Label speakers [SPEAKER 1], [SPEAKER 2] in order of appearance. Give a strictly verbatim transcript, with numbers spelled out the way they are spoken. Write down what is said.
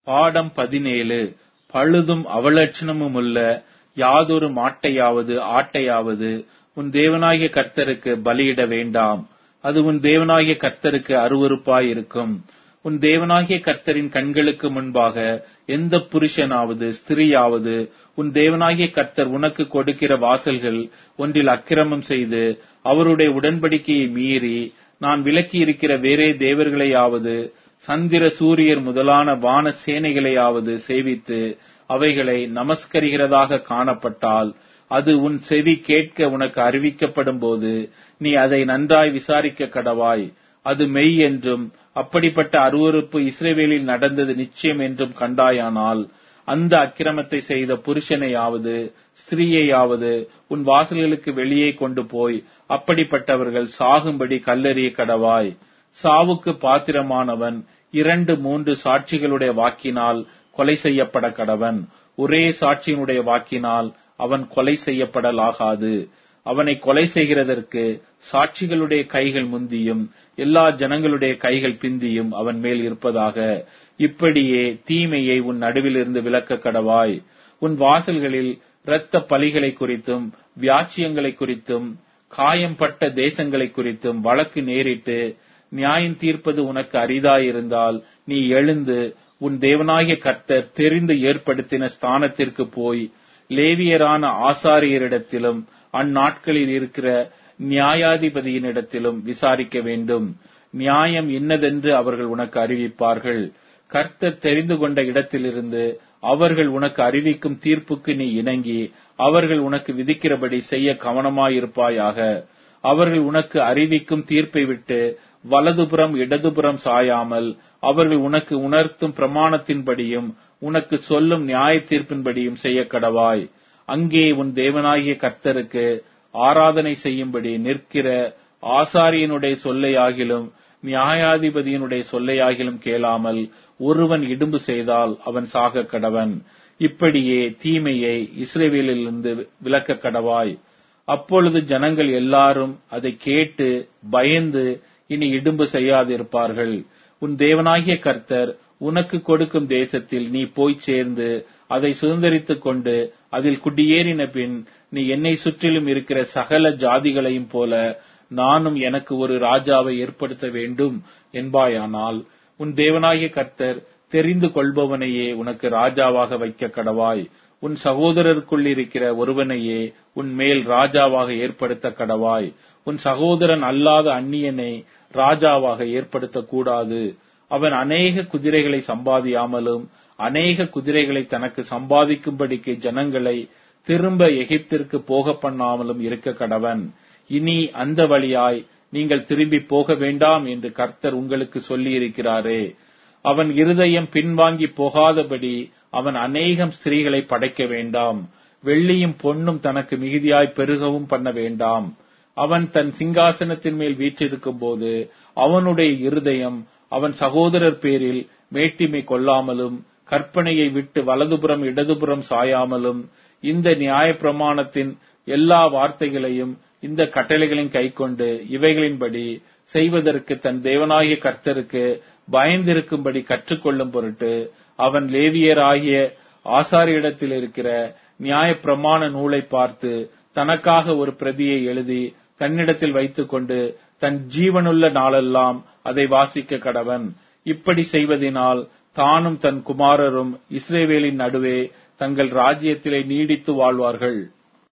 [SPEAKER 1] பாடம் பதினேழு. பழுதும் அவலட்சணமுமுள்ள யாதொரு மாட்டையாவது ஆட்டையாவது உன் தேவனாகிய கர்த்தருக்கு பலியிட வேண்டாம். அது உன் தேவனாகிய கர்த்தருக்கு அருவருப்பாயிருக்கும். உன் தேவனாகிய கர்த்தரின் கண்களுக்கு முன்பாக எந்த புருஷனாவது ஸ்திரீயாவது உன் தேவனாகிய கர்த்தர் உனக்கு கொடுக்கிற வாசல்கள் ஒன்றில் அக்கிரமம் செய்து அவருடைய உடன்படிக்கையை மீறி நான் விலக்கி இருக்கிற வேறே தேவர்களையாவது சந்திர சூரியர் முதலான வான சேனைகளையாவது சேவித்து அவைகளை நமஸ்கரிக்கிறதாக காணப்பட்டால், அது உன் செவி கேட்க உனக்கு அறிவிக்கப்படும் போது நீ அதை நன்றாய் விசாரிக்க கடவாய். அது மெய் என்றும் அப்படிப்பட்ட அருவருப்பு இஸ்ரவேலில் நடந்தது நிச்சயம் என்றும் கண்டாயானால், அந்த அக்கிரமத்தை செய்த புருஷனையாவது ஸ்திரீயையாவது உன் வாசல்களுக்கு வெளியே கொண்டு போய் அப்படிப்பட்டவர்கள் சாகும்படி கல்லெறிய கடவாய். சாவுக்கு பாத்திரமானவன் இரண்டு மூன்று சாட்சிகளுடைய வாக்கினால் கொலை செய்யப்பட கடவன். ஒரே சாட்சியினுடைய வாக்கினால் அவன் கொலை செய்யப்படலாகாது. அவனை கொலை செய்கிறதற்கு சாட்சிகளுடைய கைகள் முந்தியும் எல்லா ஜனங்களுடைய கைகள் பிந்தியும் அவன் மேல் இருப்பதாக. இப்படியே தீமையை உன் நடுவிலிருந்து விலக்க கடவாய். உன் வாசல்களில் இரத்த பலிகளை குறித்தும் வியாச்சியங்களை குறித்தும் காயம்பட்ட தேசங்களை குறித்தும் வழக்கு நேரிட்டு நியாயம் தீர்ப்பது உனக்கு அரிதாயிருந்தால், நீ எழுந்து உன் தேவனாகிய கர்த்தர் தெரிந்து ஏற்படுத்தின ஸ்தானத்திற்கு போய் லேவியரான ஆசாரியரிடத்திலும் அந்நாட்களில் இருக்கிற நியாயாதிபதியினிடத்திலும் விசாரிக்க வேண்டும். நியாயம் இன்னதென்று அவர்கள் உனக்கு அறிவிப்பார்கள். கர்த்தர் தெரிந்து கொண்ட இடத்திலிருந்து அவர்கள் உனக்கு அறிவிக்கும் தீர்ப்புக்கு நீ இணங்கி அவர்கள் உனக்கு விதிக்கிறபடி செய்ய கவனமாயிருப்பாயாக. அவர்கள் உனக்கு அறிவிக்கும் தீர்ப்பை விட்டு வலதுபுறம் இடதுபுறம் சாயாமல் அவர்கள் உனக்கு உணர்த்தும் பிரமாணத்தின்படியும் உனக்கு சொல்லும் நியாய தீர்ப்பின்படியும் செய்ய கடவாய். அங்கே உன் தேவனாகிய கர்த்தருக்கு ஆராதனை செய்யும்படி நிற்கிற ஆசாரியனுடைய சொல்லையாகிலும் நியாயாதிபதியினுடைய சொல்லையாகிலும் கேளாமல் ஒருவன் இடும்பு செய்தால் அவன் சாக கடவன். இப்படியே தீமையை இஸ்ரவேலிலிருந்து விலக்க கடவாய். அப்பொழுது ஜனங்கள் எல்லாரும் அதை கேட்டு பயந்து இனி இடும்பு செய்யாதிருப்பார்கள். உன் தேவனாகிய கர்த்தர் உனக்கு கொடுக்கும் தேசத்தில் நீ போய் சேர்ந்து அதை சுதந்தரித்துக் கொண்டு அதில் குடியேறின பின், நீ என்னை சுற்றிலும் இருக்கிற சகல ஜாதிகளையும் போல நானும் எனக்கு ஒரு ராஜாவை ஏற்படுத்த வேண்டும் என்பாயானால், உன் தேவனாகிய கர்த்தர் தெரிந்து கொள்பவனையே உனக்கு ராஜாவாக வைக்க கடவாய். உன் சகோதரருக்குள் இருக்கிற ஒருவனையே உன் மேல் ராஜாவாக ஏற்படுத்த கடவாய். உன் சகோதரன் அல்லாத அந்நியனை ராஜாவாக ஏற்படுத்தக் கூடாது. அவன் அநேக குதிரைகளை சம்பாதியாமலும் அநேக குதிரைகளை தனக்கு சம்பாதிக்கும்படிக்கு ஜனங்களை திரும்ப எகிப்திற்கு போக பண்ணாமலும் இருக்க கடவன். இனி அந்த வழியாய் நீங்கள் திரும்பி போக வேண்டாம் என்று கர்த்தர் உங்களுக்கு சொல்லி இருக்கிறாரே. அவன் இருதயம் பின்வாங்கி போகாதபடி அவன் அநேகம் ஸ்திரீகளை படைக்க வேண்டாம். வெள்ளியும் பொன்னும் தனக்கு மிகுதியாய் பெருகவும் பண்ண வேண்டாம். அவன் தன் சிங்காசனத்தின் மேல் வீற்றிருக்கும் போது அவனுடைய இருதயம் அவன் சகோதரர் பேரில் மேட்டிமை கொள்ளாமலும் கற்பனையை விட்டு வலதுபுறம் இடதுபுறம் சாயாமலும் இந்த நியாய பிரமாணத்தின் எல்லா வார்த்தைகளையும் இந்த கட்டளைகளின் கைக்கொண்டு இவைகளின்படி செய்வதற்கு தன் தேவனாகிய கர்த்தருக்கு பயந்திருக்கும்படி கற்றுக்கொள்ளும் பொருட்டு அவன் லேவியராகிய ஆசாரியரிடத்தில் இருக்கிற நியாய பிரமாண நூலை பார்த்து தனக்காக ஒரு பிரதியை எழுதி தன்னிடத்தில் வைத்துக் கொண்டு தன் ஜீவனுள்ள நாளெல்லாம் அதை வாசிக்க கடவன். இப்படி செய்வதனால் தானும் தன் குமாரரும் இஸ்ரவேலின் நடுவே தங்கள் ராஜ்யத்திலே நீடித்து வாழ்வார்கள்.